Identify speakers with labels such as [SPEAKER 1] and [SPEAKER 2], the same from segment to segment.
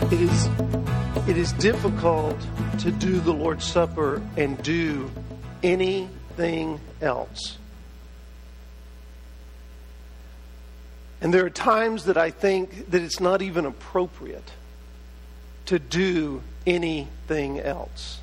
[SPEAKER 1] It is difficult to do the Lord's Supper and do anything else. And there are times that I think that it's not even appropriate to do anything else.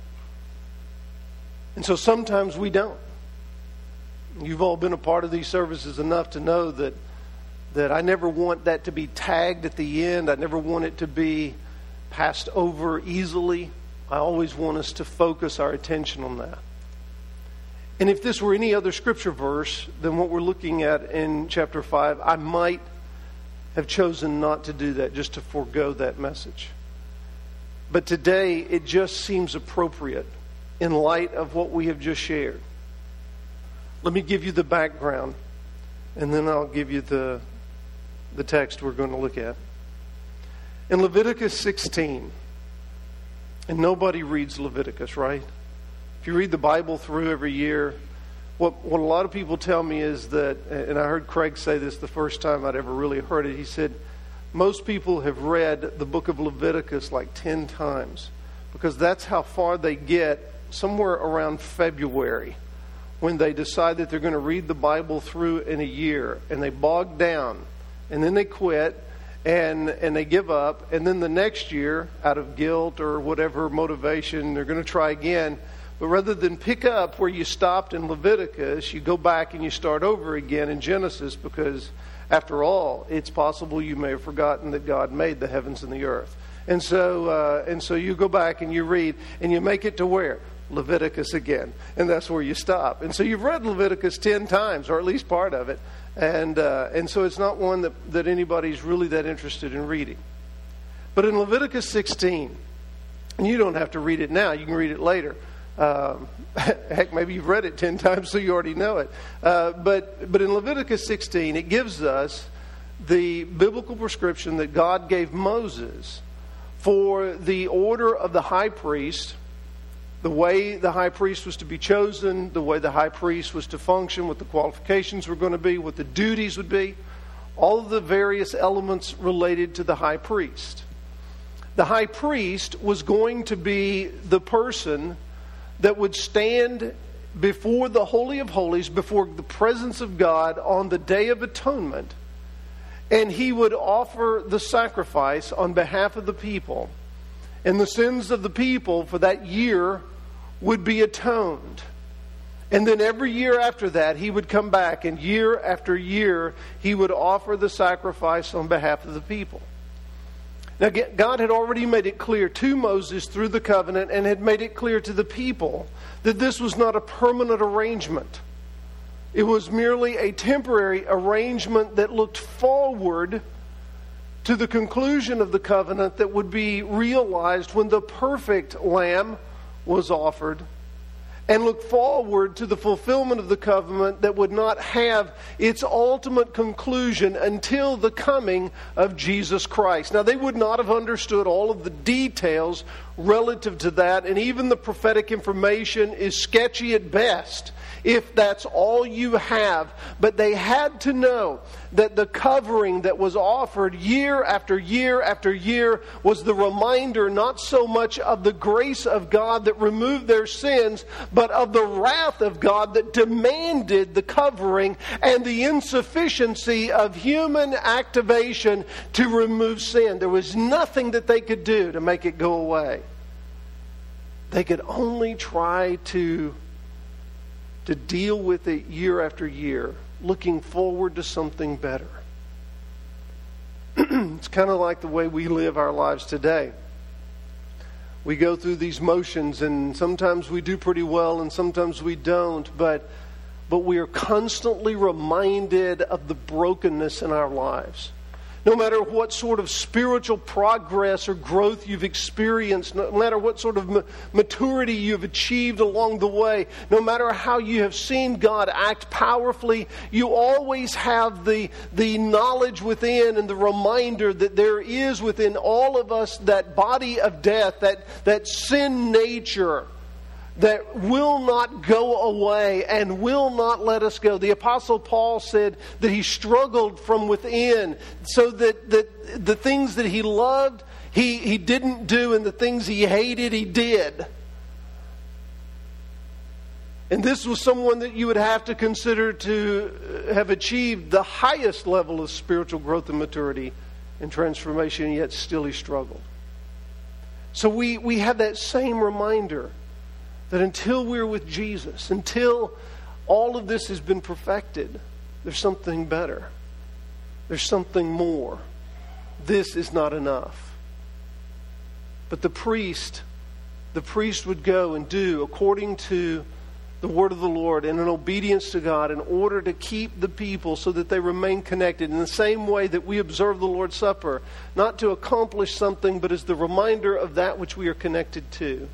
[SPEAKER 1] And so sometimes we don't. You've all been a part of these services enough to know that I never want that to be tagged at the end. I never want it to be passed over easily. I always want us to focus our attention on that. And if this were any other scripture verse than what we're looking at in chapter 5, I might have chosen not to do that, just to forego that message. But today, it just seems appropriate in light of what we have just shared. Let me give you the background, and then I'll give you the text we're going to look at. In Leviticus 16, and nobody reads Leviticus, right? If you read the Bible through every year, what a lot of people tell me is that, and I heard Craig say this the first time I'd ever really heard it, he said, most people have read the book of Leviticus like 10 times, because that's how far they get somewhere around February, when they decide that they're going to read the Bible through in a year, and they bog down, and then they quit, and they give up, and then the next year, out of guilt or whatever motivation, they're going to try again. But rather than pick up where you stopped in Leviticus, you go back and you start over again in Genesis, because after all, it's possible you may have forgotten that God made the heavens and the earth. And so you go back and you read, and you make it to where? Leviticus again. And that's where you stop. And so you've read Leviticus 10 times, or at least part of it. And so it's not one that anybody's really that interested in reading. But in Leviticus 16, and you don't have to read it now, you can read it later. Heck, maybe you've read it 10 times, so you already know it. But in Leviticus 16, it gives us the biblical prescription that God gave Moses for the order of the high priest, the way the high priest was to be chosen, the way the high priest was to function, what the qualifications were going to be, what the duties would be, all of the various elements related to the high priest. The high priest was going to be the person that would stand before the Holy of Holies, before the presence of God on the Day of Atonement, and he would offer the sacrifice on behalf of the people. And the sins of the people for that year would be atoned. And then every year after that, he would come back, and year after year, he would offer the sacrifice on behalf of the people. Now, God had already made it clear to Moses through the covenant, and had made it clear to the people that this was not a permanent arrangement. It was merely a temporary arrangement that looked forward to the conclusion of the covenant that would be realized when the perfect lamb was offered, and look forward to the fulfillment of the covenant that would not have its ultimate conclusion until the coming of Jesus Christ. Now, they would not have understood all of the details relative to that, and even the prophetic information is sketchy at best, if that's all you have. But they had to know that the covering that was offered year after year after year was the reminder not so much of the grace of God that removed their sins, but of the wrath of God that demanded the covering and the insufficiency of human activation to remove sin. There was nothing that they could do to make it go away. They could only try to deal with it year after year, looking forward to something better. It's kind of like the way we live our lives today. We go through these motions, and sometimes we do pretty well and sometimes we don't, but we are constantly reminded of the brokenness in our lives. No matter what sort of spiritual progress or growth you've experienced, no matter what sort of maturity you've achieved along the way, no matter how you have seen God act powerfully, you always have the knowledge within and the reminder that there is within all of us that body of death, that sin nature that will not go away and will not let us go. The Apostle Paul said that he struggled from within, so that the things that he loved, he didn't do, and the things he hated, he did. And this was someone that you would have to consider to have achieved the highest level of spiritual growth and maturity and transformation, and yet still he struggled. So we have that same reminder that until we're with Jesus, until all of this has been perfected, there's something better. There's something more. This is not enough. But the priest would go and do according to the word of the Lord and in obedience to God in order to keep the people so that they remain connected in the same way that we observe the Lord's Supper, not to accomplish something, but as the reminder of that which we are connected to.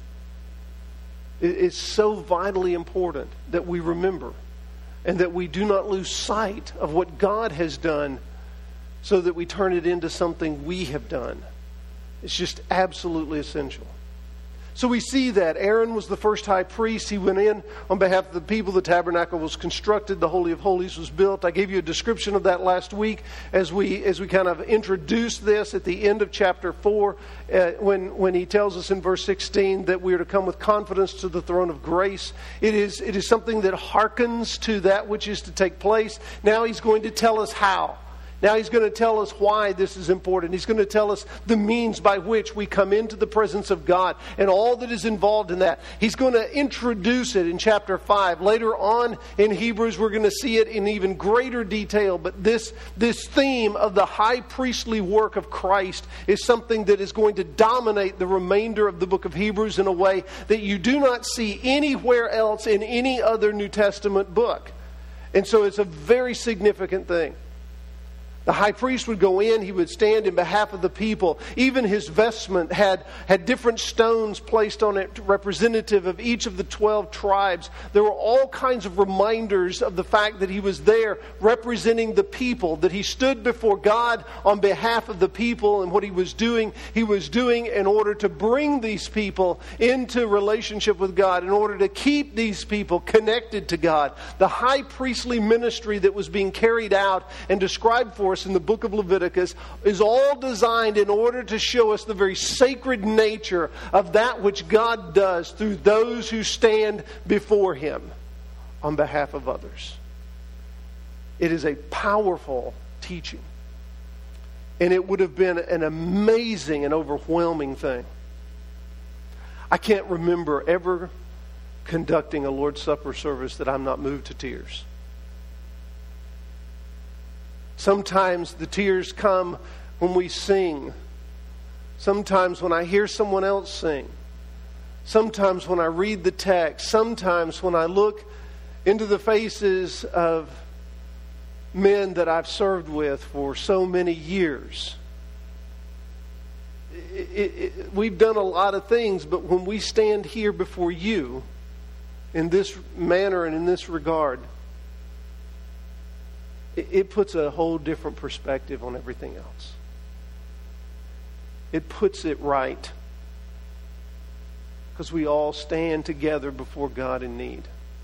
[SPEAKER 1] It's so vitally important that we remember and that we do not lose sight of what God has done so that we turn it into something we have done. It's just absolutely essential. So we see that Aaron was the first high priest. He went in on behalf of the people. The tabernacle was constructed. The Holy of Holies was built. I gave you a description of that last week as we kind of introduced this at the end of chapter 4 when he tells us in verse 16 that we are to come with confidence to the throne of grace. It is something that hearkens to that which is to take place. Now he's going to tell us how. Now he's going to tell us why this is important. He's going to tell us the means by which we come into the presence of God and all that is involved in that. He's going to introduce it in chapter 5. Later on in Hebrews, we're going to see it in even greater detail. But this theme of the high priestly work of Christ is something that is going to dominate the remainder of the book of Hebrews in a way that you do not see anywhere else in any other New Testament book. And so it's a very significant thing. The high priest would go in, he would stand in behalf of the people. Even his vestment had different stones placed on it representative of each of the 12 tribes. There were all kinds of reminders of the fact that he was there representing the people, that he stood before God on behalf of the people, and what he was doing in order to bring these people into relationship with God, in order to keep these people connected to God. The high priestly ministry that was being carried out and described for us in the book of Leviticus is all designed in order to show us the very sacred nature of that which God does through those who stand before Him on behalf of others. It is a powerful teaching. And it would have been an amazing and overwhelming thing. I can't remember ever conducting a Lord's Supper service that I'm not moved to tears. Sometimes the tears come when we sing. Sometimes when I hear someone else sing. Sometimes when I read the text. Sometimes when I look into the faces of men that I've served with for so many years. We've done a lot of things, but when we stand here before you in this manner and in this regard, it puts a whole different perspective on everything else. It puts it right. Because we all stand together before God in need.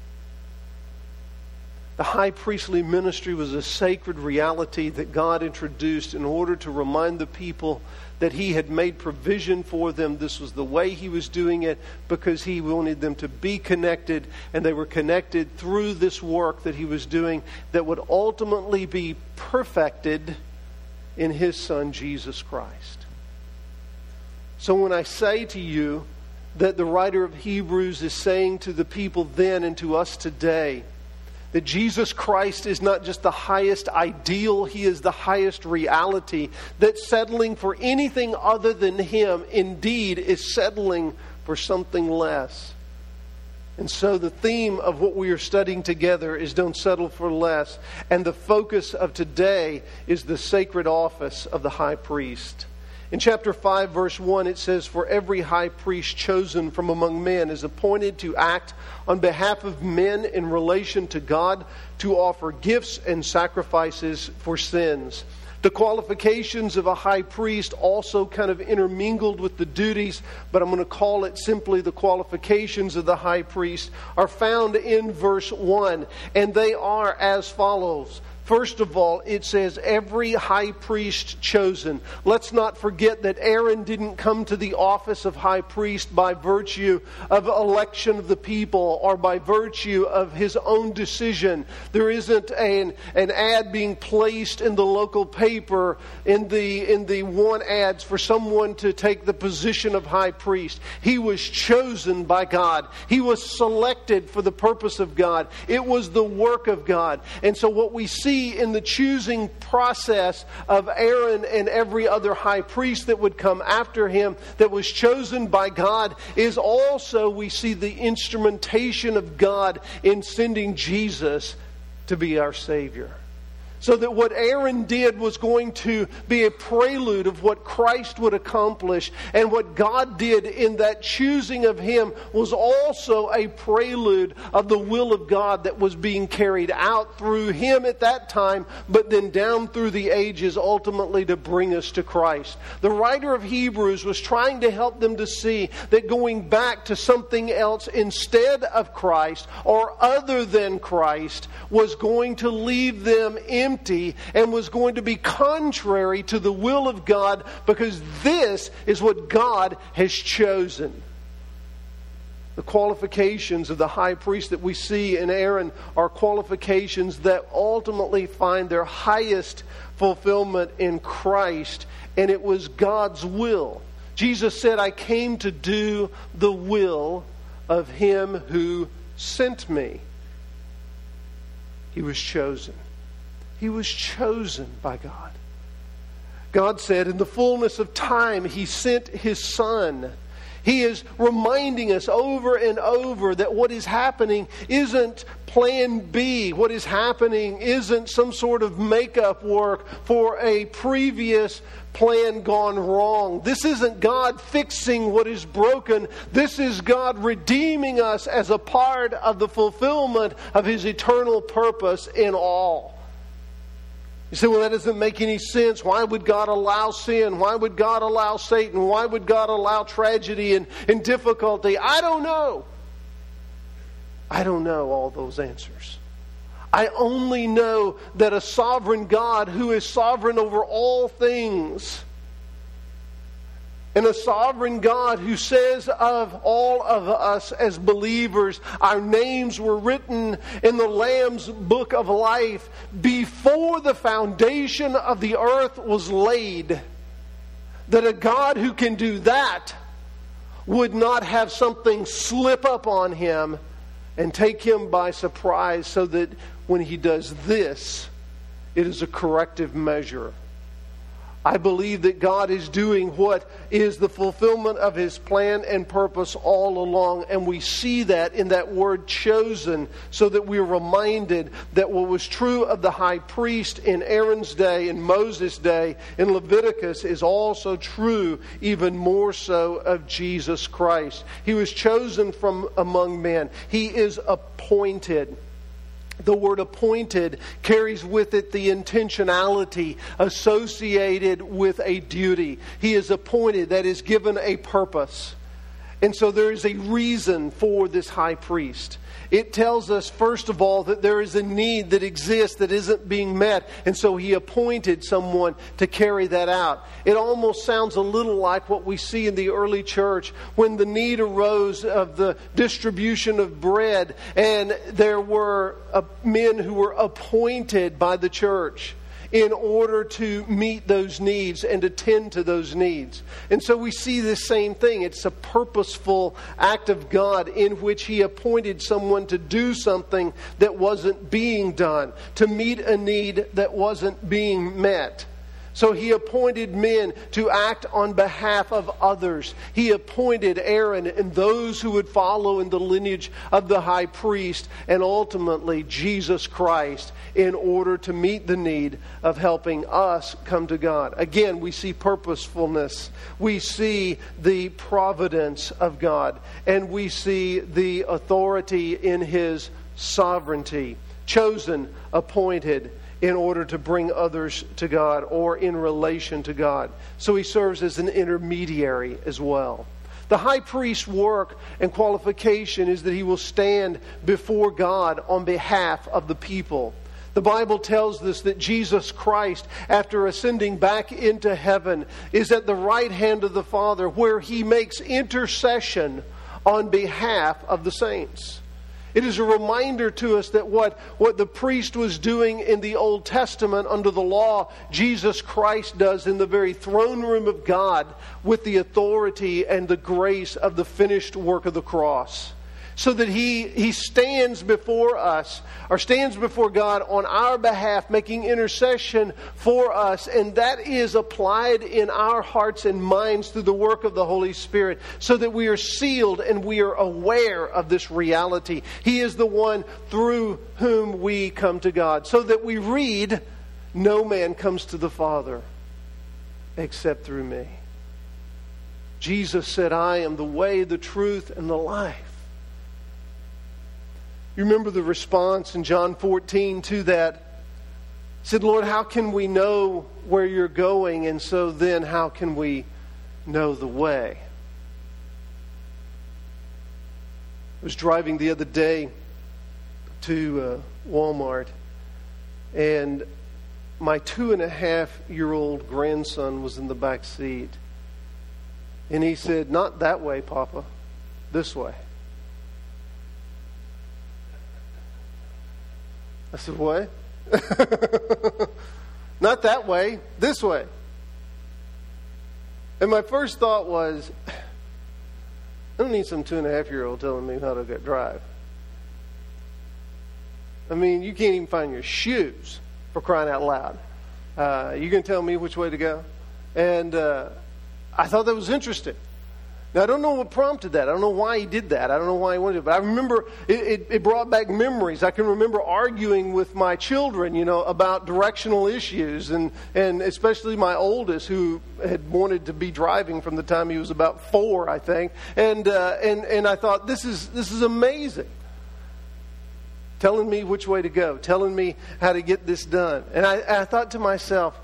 [SPEAKER 1] The high priestly ministry was a sacred reality that God introduced in order to remind the people that He had made provision for them. This was the way He was doing it because He wanted them to be connected, and they were connected through this work that He was doing that would ultimately be perfected in His Son, Jesus Christ. So when I say to you that the writer of Hebrews is saying to the people then and to us today that Jesus Christ is not just the highest ideal, He is the highest reality, that settling for anything other than Him indeed is settling for something less. And so the theme of what we are studying together is don't settle for less. And the focus of today is the sacred office of the high priest. In chapter 5, verse 1, it says, "For every high priest chosen from among men is appointed to act on behalf of men in relation to God, to offer gifts and sacrifices for sins." The qualifications of a high priest also kind of intermingled with the duties, but I'm going to call it simply the qualifications of the high priest, are found in verse 1, and they are as follows. First of all, it says, every high priest chosen. Let's not forget that Aaron didn't come to the office of high priest by virtue of election of the people or by virtue of his own decision. There isn't an ad being placed in the local paper in the want ads for someone to take the position of high priest. He was chosen by God. He was selected for the purpose of God. It was the work of God. And so what we see in the choosing process of Aaron and every other high priest that would come after him that was chosen by God is also we see the instrumentation of God in sending Jesus to be our Savior. So that what Aaron did was going to be a prelude of what Christ would accomplish. And what God did in that choosing of him was also a prelude of the will of God that was being carried out through him at that time, but then down through the ages ultimately to bring us to Christ. The writer of Hebrews was trying to help them to see that going back to something else instead of Christ or other than Christ was going to leave them empty and was going to be contrary to the will of God, because this is what God has chosen. The qualifications of the high priest that we see in Aaron are qualifications that ultimately find their highest fulfillment in Christ, and it was God's will. Jesus said, I came to do the will of him who sent me. He was chosen. He was chosen by God. God said in the fullness of time, He sent His Son. He is reminding us over and over that what is happening isn't plan B. What is happening isn't some sort of makeup work for a previous plan gone wrong. This isn't God fixing what is broken. This is God redeeming us as a part of the fulfillment of His eternal purpose in all. You say, well, that doesn't make any sense. Why would God allow sin? Why would God allow Satan? Why would God allow tragedy and difficulty? I don't know. I don't know all those answers. I only know that a sovereign God who is sovereign over all things, and a sovereign God who says of all of us as believers, our names were written in the Lamb's book of life before the foundation of the earth was laid. That a God who can do that would not have something slip up on him and take him by surprise, so that when he does this, it is a corrective measure. I believe that God is doing what is the fulfillment of His plan and purpose all along. And we see that in that word chosen, so that we're reminded that what was true of the high priest in Aaron's day, in Moses' day, in Leviticus, is also true, even more so, of Jesus Christ. He was chosen from among men. He is appointed. The word appointed carries with it the intentionality associated with a duty. He is appointed, that is given a purpose. And so there is a reason for this high priest. It tells us, first of all, that there is a need that exists that isn't being met. And so He appointed someone to carry that out. It almost sounds a little like what we see in the early church when the need arose of the distribution of bread. And there were men who were appointed by the church in order to meet those needs and attend to those needs. And so we see this same thing. It's a purposeful act of God in which He appointed someone to do something that wasn't being done, to meet a need that wasn't being met. So He appointed men to act on behalf of others. He appointed Aaron and those who would follow in the lineage of the high priest, and ultimately Jesus Christ, in order to meet the need of helping us come to God. Again, we see purposefulness. We see the providence of God. And we see the authority in His sovereignty. Chosen, appointed. in order to bring others to God or in relation to God. So he serves as an intermediary as well. The high priest's work and qualification is that he will stand before God on behalf of the people. The Bible tells us that Jesus Christ, after ascending back into heaven, is at the right hand of the Father, where he makes intercession on behalf of the saints. It is a reminder to us that what the priest was doing in the Old Testament under the law, Jesus Christ does in the very throne room of God with the authority and the grace of the finished work of the cross. So that he stands before us, or stands before God on our behalf, making intercession for us. And that is applied in our hearts and minds through the work of the Holy Spirit, so that we are sealed and we are aware of this reality. He is the one through whom we come to God. So that we read, no man comes to the Father except through me. Jesus said, I am the way, the truth, and the life. You remember the response in John 14 to that? He said, Lord, how can we know where you're going? And so then how can we know the way? I was driving the other day to Walmart, and my 2.5-year-old grandson was in the back seat. And he said, not that way, Papa, this way. I said, what? Not that way, this way. And my first thought was, I don't need some 2.5-year-old telling me how to drive. I mean, you can't even find your shoes, for crying out loud. You can tell me which way to go? And I thought that was interesting. Now, I don't know what prompted that. I don't know why he did that. I don't know why he wanted it. But I remember it brought back memories. I can remember arguing with my children, about directional issues. And especially my oldest, who had wanted to be driving from the time he was about 4, I think. And I thought, this is amazing. Telling me which way to go. Telling me how to get this done. And I thought to myself,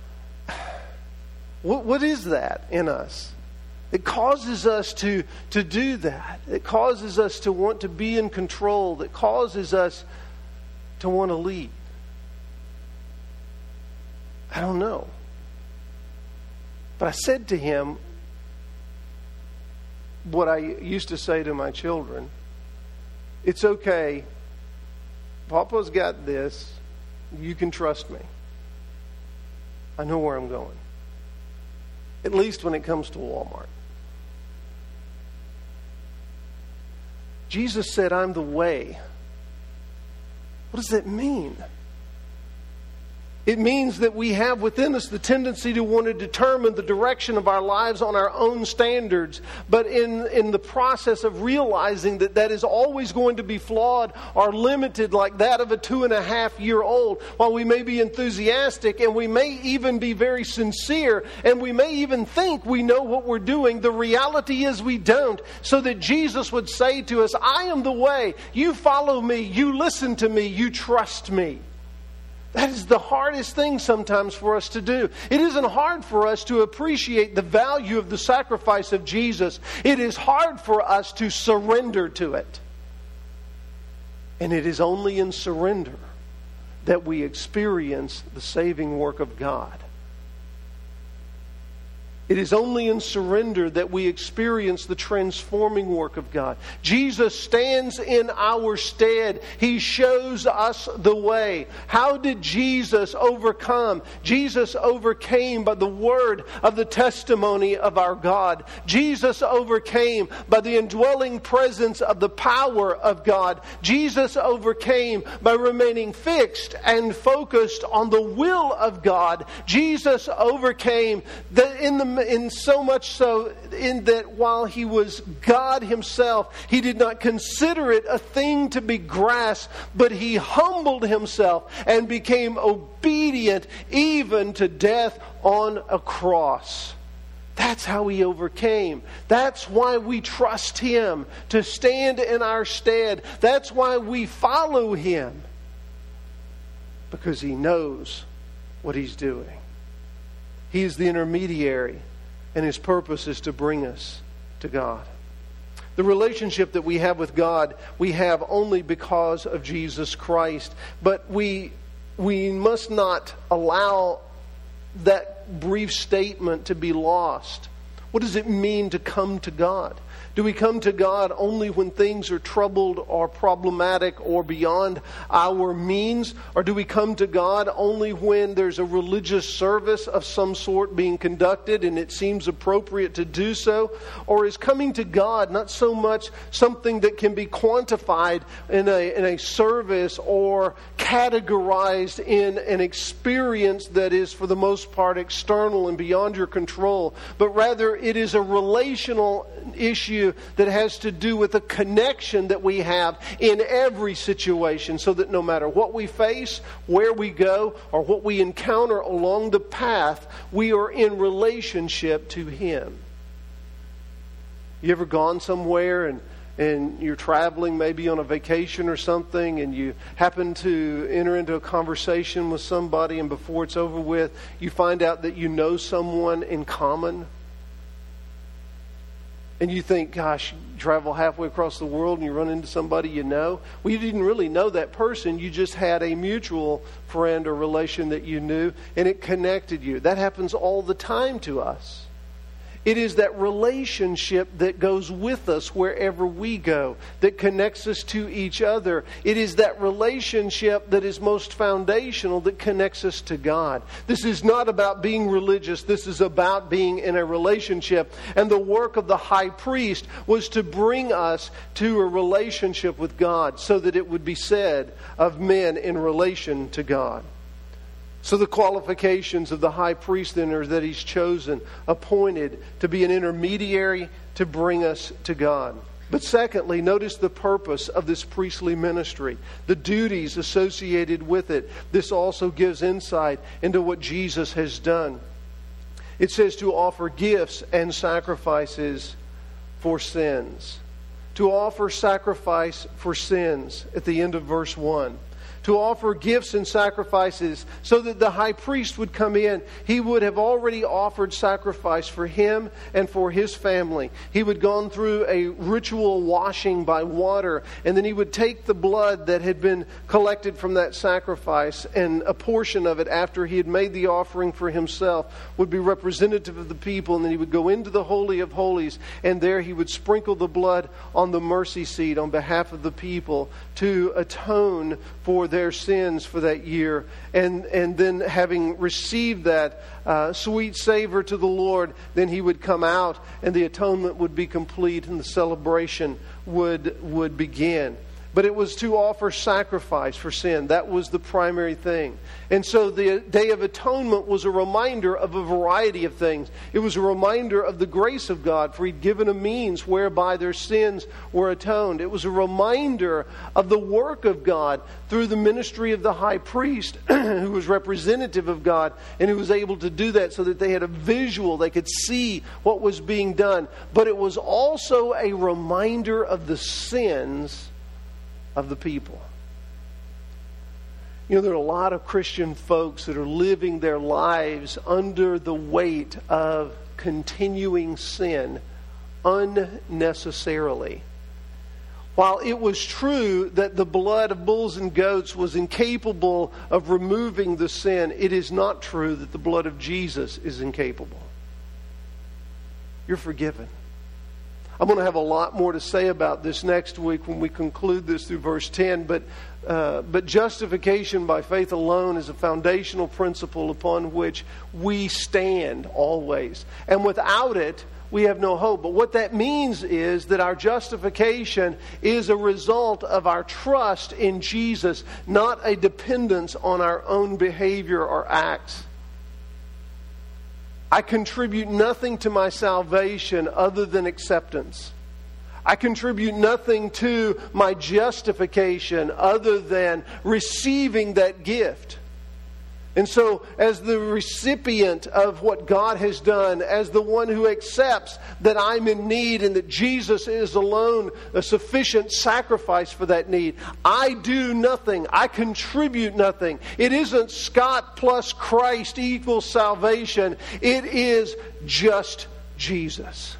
[SPEAKER 1] what is that in us? It causes us to do that. It causes us to want to be in control. It causes us to want to lead. I don't know. But I said to him what I used to say to my children. It's okay. Papa's got this. You can trust me. I know where I'm going. At least when it comes to Walmart. Jesus said, I'm the way. What does that mean? It means that we have within us the tendency to want to determine the direction of our lives on our own standards. But in the process of realizing that is always going to be flawed or limited, like that of a 2.5-year-old, while we may be enthusiastic and we may even be very sincere and we may even think we know what we're doing, the reality is we don't. So that Jesus would say to us, I am the way. You follow me. You listen to me. You trust me. That is the hardest thing sometimes for us to do. It isn't hard for us to appreciate the value of the sacrifice of Jesus. It is hard for us to surrender to it. And it is only in surrender that we experience the saving work of God. It is only in surrender that we experience the transforming work of God. Jesus stands in our stead. He shows us the way. How did Jesus overcome? Jesus overcame by the word of the testimony of our God. Jesus overcame by the indwelling presence of the power of God. Jesus overcame by remaining fixed and focused on the will of God. Jesus overcame in so much so in that while he was God himself, he did not consider it a thing to be grasped, but he humbled himself and became obedient even to death on a cross. That's how he overcame. That's why we trust him to stand in our stead. That's why we follow him. because He knows what He's doing. He is the intermediary, and His purpose is to bring us to God. The relationship that we have with God, we have only because of Jesus Christ. But we must not allow that brief statement to be lost. What does it mean to come to God? Do we come to God only when things are troubled or problematic or beyond our means? Or do we come to God only when there's a religious service of some sort being conducted and it seems appropriate to do so? Or is coming to God not so much something that can be quantified in a service or categorized in an experience that is for the most part external and beyond your control, but rather it is a relational issue that has to do with a connection that we have in every situation, so that no matter what we face, where we go, or what we encounter along the path, we are in relationship to Him. You ever gone somewhere and you're traveling, maybe on a vacation or something, and you happen to enter into a conversation with somebody, and before it's over with, you find out that you know someone in common? And you think, gosh, you travel halfway across the world and you run into somebody you know. Well, you didn't really know that person. You just had a mutual friend or relation that you knew, and it connected you. That happens all the time to us. It is that relationship that goes with us wherever we go, that connects us to each other. It is that relationship that is most foundational that connects us to God. This is not about being religious. This is about being in a relationship. And the work of the high priest was to bring us to a relationship with God, so that it would be said of men in relation to God. So the qualifications of the high priest then are that he's chosen, appointed to be an intermediary to bring us to God. But secondly, notice the purpose of this priestly ministry, the duties associated with it. This also gives insight into what Jesus has done. It says to offer gifts and sacrifices for sins. To offer sacrifice for sins at the end of verse 1. To offer gifts and sacrifices, so that the high priest would come in. He would have already offered sacrifice for him and for his family. He would gone through a ritual washing by water, and then he would take the blood that had been collected from that sacrifice, and a portion of it, after he had made the offering for himself, would be representative of the people, and then he would go into the Holy of Holies, and there he would sprinkle the blood on the mercy seat on behalf of the people to atone for their sins for that year. And then, having received that sweet savor to the Lord, then he would come out and the atonement would be complete and the celebration would begin. But it was to offer sacrifice for sin. That was the primary thing. And so the Day of Atonement was a reminder of a variety of things. It was a reminder of the grace of God, for He'd given a means whereby their sins were atoned. It was a reminder of the work of God through the ministry of the high priest, who was representative of God, and who was able to do that so that they had a visual, they could see what was being done. But it was also a reminder of the sins of the people. You know, there are a lot of Christian folks that are living their lives under the weight of continuing sin unnecessarily. While it was true that the blood of bulls and goats was incapable of removing the sin, it is not true that the blood of Jesus is incapable. You're forgiven. I'm going to have a lot more to say about this next week when we conclude this through verse 10. But justification by faith alone is a foundational principle upon which we stand always. And without it, we have no hope. But what that means is that our justification is a result of our trust in Jesus, not a dependence on our own behavior or acts. I contribute nothing to my salvation other than acceptance. I contribute nothing to my justification other than receiving that gift. And so, as the recipient of what God has done, as the one who accepts that I'm in need and that Jesus is alone a sufficient sacrifice for that need, I do nothing. I contribute nothing. It isn't Scott plus Christ equals salvation. It is just Jesus.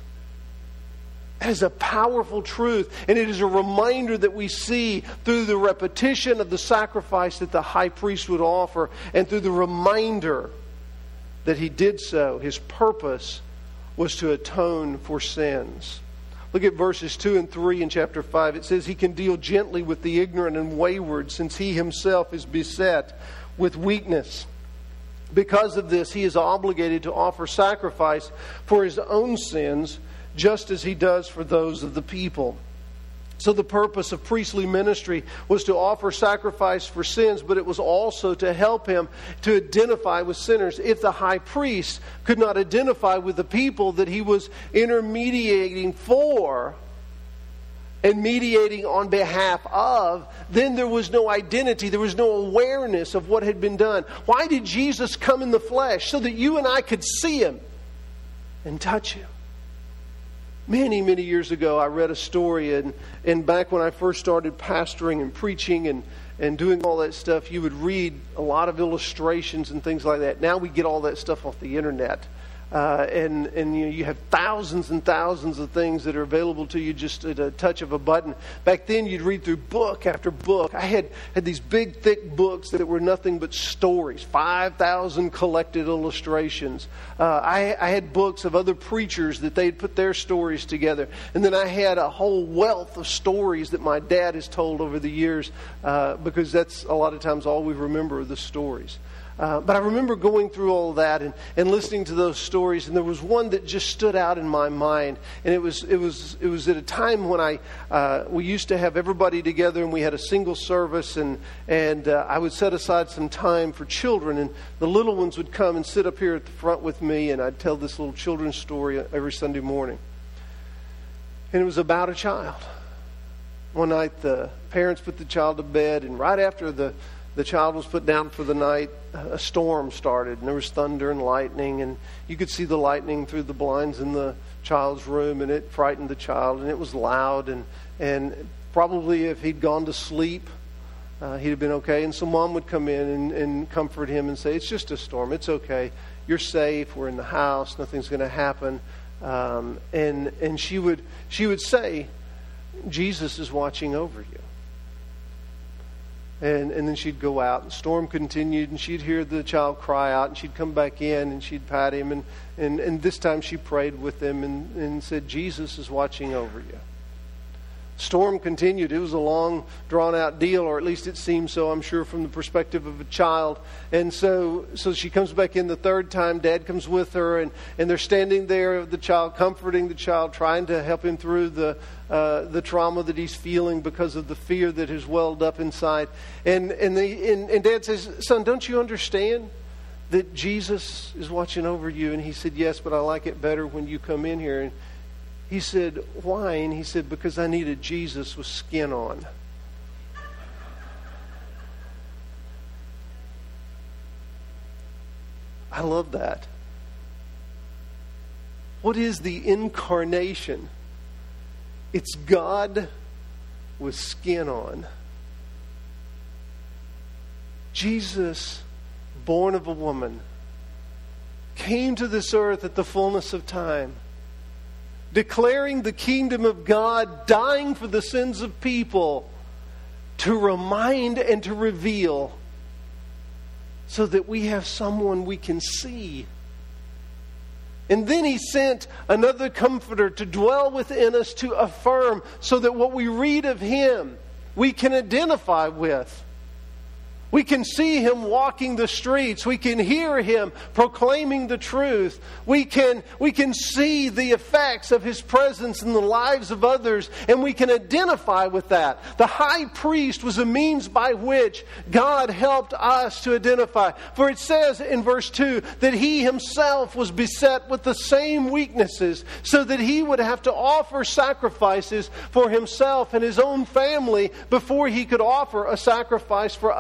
[SPEAKER 1] That is a powerful truth, and it is a reminder that we see through the repetition of the sacrifice that the high priest would offer, and through the reminder that he did so. His purpose was to atone for sins. Look at verses 2 and 3 in chapter 5. It says, he can deal gently with the ignorant and wayward, since he himself is beset with weakness. Because of this, he is obligated to offer sacrifice for his own sins, just as he does for those of the people. So the purpose of priestly ministry was to offer sacrifice for sins, but it was also to help him to identify with sinners. If the high priest could not identify with the people that he was intermediating for and mediating on behalf of, then there was no identity, there was no awareness of what had been done. Why did Jesus come in the flesh? So that you and I could see him and touch him. Many, many years ago, I read a story, and back when I first started pastoring and preaching and doing all that stuff, you would read a lot of illustrations and things like that. Now we get all that stuff off the internet. And you have thousands and thousands of things that are available to you just at a touch of a button. Back then, you'd read through book after book. I had these big, thick books that were nothing but stories, 5,000 collected illustrations. I had books of other preachers that they'd put their stories together. And then I had a whole wealth of stories that my dad has told over the years, because that's a lot of times all we remember are the stories. But I remember going through all that and listening to those stories, and there was one that just stood out in my mind. And it was at a time when we used to have everybody together, and we had a single service, and I would set aside some time for children, and the little ones would come and sit up here at the front with me, and I'd tell this little children's story every Sunday morning. And it was about a child. One night, the parents put the child to bed, and right after the child was put down for the night, a storm started, and there was thunder and lightning, and you could see the lightning through the blinds in the child's room, and it frightened the child, and it was loud, and probably if he'd gone to sleep, he'd have been okay. And so Mom would come in and comfort him and say, it's just a storm, it's okay, you're safe, we're in the house, nothing's going to happen. And she would say, Jesus is watching over you. And then she'd go out, and the storm continued, and she'd hear the child cry out, and she'd come back in, and she'd pat him, and this time she prayed with him and said, Jesus is watching over you. Storm continued. It was a long, drawn-out deal, or at least it seemed so, I'm sure, from the perspective of a child. And so she comes back in the third time. Dad comes with her, and they're standing there, the child, comforting the child, trying to help him through the trauma that he's feeling because of the fear that has welled up inside. And Dad says, son, don't you understand that Jesus is watching over you? And he said, yes, but I like it better when you come in here. And he said, why? And he said, because I need a Jesus with skin on. I love that. What is the incarnation? It's God with skin on. Jesus, born of a woman, came to this earth at the fullness of time, declaring the kingdom of God, dying for the sins of people, to remind and to reveal, so that we have someone we can see. And then he sent another comforter to dwell within us, to affirm, so that what we read of him, we can identify with. We can see him walking the streets. We can hear him proclaiming the truth. We can see the effects of his presence in the lives of others, and we can identify with that. The high priest was a means by which God helped us to identify. For it says in verse 2 that he himself was beset with the same weaknesses, so that he would have to offer sacrifices for himself and his own family before he could offer a sacrifice for others.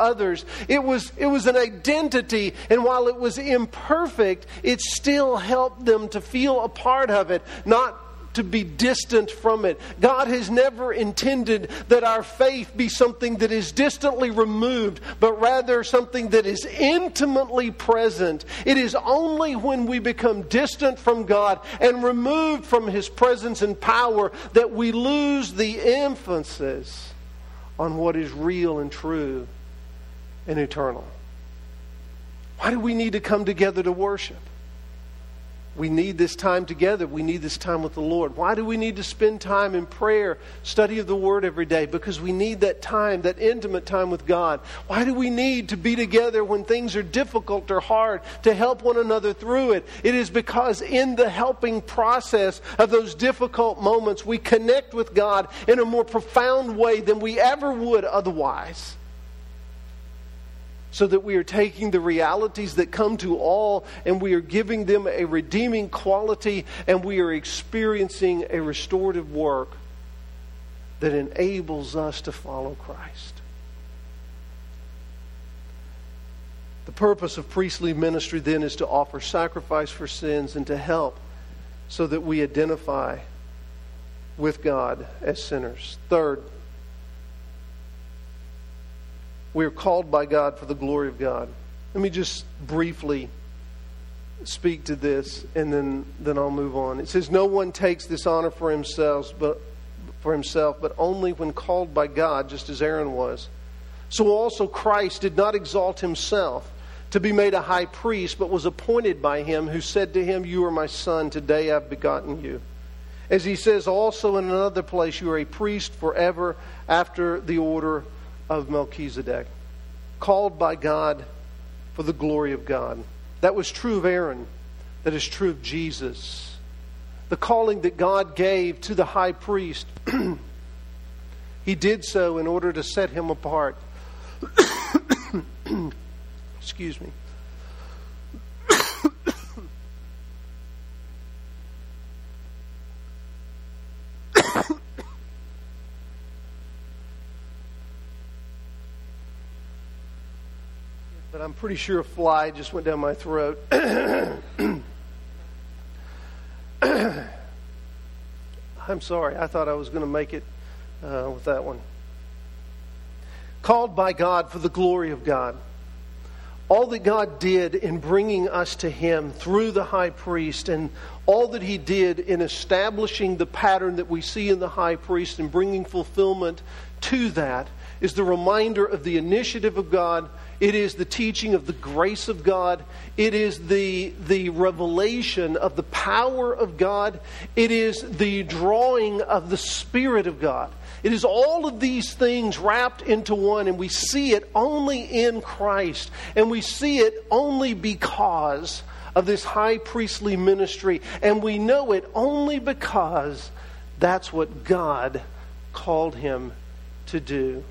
[SPEAKER 1] others. It was an identity, and while it was imperfect, it still helped them to feel a part of it, not to be distant from it. God has never intended that our faith be something that is distantly removed, but rather something that is intimately present. It is only when we become distant from God and removed from His presence and power that we lose the emphasis on what is real and true and eternal. Why do we need to come together to worship? We need this time together. We need this time with the Lord. Why do we need to spend time in prayer, study of the Word every day? Because we need that time, that intimate time with God. Why do we need to be together when things are difficult or hard, to help one another through it? It is because in the helping process of those difficult moments, we connect with God in a more profound way than we ever would otherwise. So that we are taking the realities that come to all and we are giving them a redeeming quality, and we are experiencing a restorative work that enables us to follow Christ. The purpose of priestly ministry then is to offer sacrifice for sins and to help so that we identify with God as sinners. Third, we are called by God for the glory of God. Let me just briefly speak to this, and then I'll move on. It says, "No one takes this honor for himself, but only when called by God, just as Aaron was. So also Christ did not exalt himself to be made a high priest, but was appointed by him who said to him, 'You are my son, today I've begotten you.' As he says also in another place, 'You are a priest forever after the order of Melchizedek.'" Called by God for the glory of God. That was true of Aaron. That is true of Jesus. The calling that God gave to the high priest, He did so in order to set him apart. Excuse me. But I'm pretty sure a fly just went down my throat. I'm sorry. I thought I was going to make it with that one. Called by God for the glory of God. All that God did in bringing us to Him through the high priest, and all that He did in establishing the pattern that we see in the high priest and bringing fulfillment to that, is the reminder of the initiative of God. It is the teaching of the grace of God. It is the revelation of the power of God. It is the drawing of the Spirit of God. It is all of these things wrapped into one, and we see it only in Christ. And we see it only because of this high priestly ministry. And we know it only because that's what God called Him to do.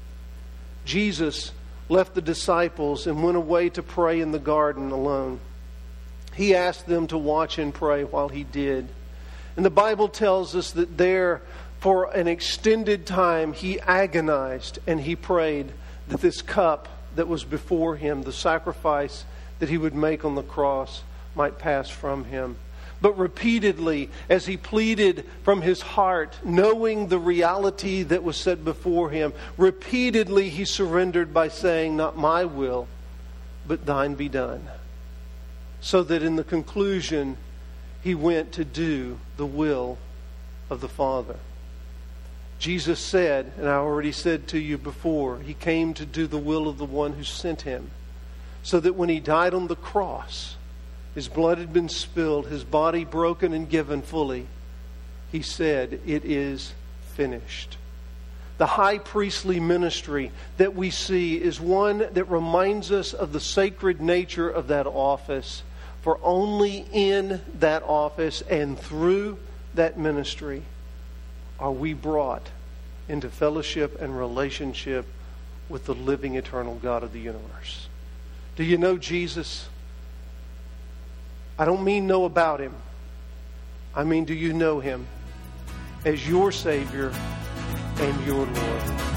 [SPEAKER 1] Jesus left the disciples and went away to pray in the garden alone. He asked them to watch and pray while He did. And the Bible tells us that there, for an extended time, He agonized and He prayed that this cup that was before Him, the sacrifice that He would make on the cross, might pass from Him. But repeatedly, as He pleaded from His heart, knowing the reality that was set before Him, repeatedly He surrendered by saying, "Not my will, but thine be done." So that in the conclusion, He went to do the will of the Father. Jesus said, and I already said to you before, He came to do the will of the one who sent Him. So that when He died on the cross, His blood had been spilled, His body broken and given fully, He said, "It is finished." The high priestly ministry that we see is one that reminds us of the sacred nature of that office. For only in that office and through that ministry are we brought into fellowship and relationship with the living, eternal God of the universe. Do you know Jesus? I don't mean know about Him. I mean, do you know Him as your Savior and your Lord?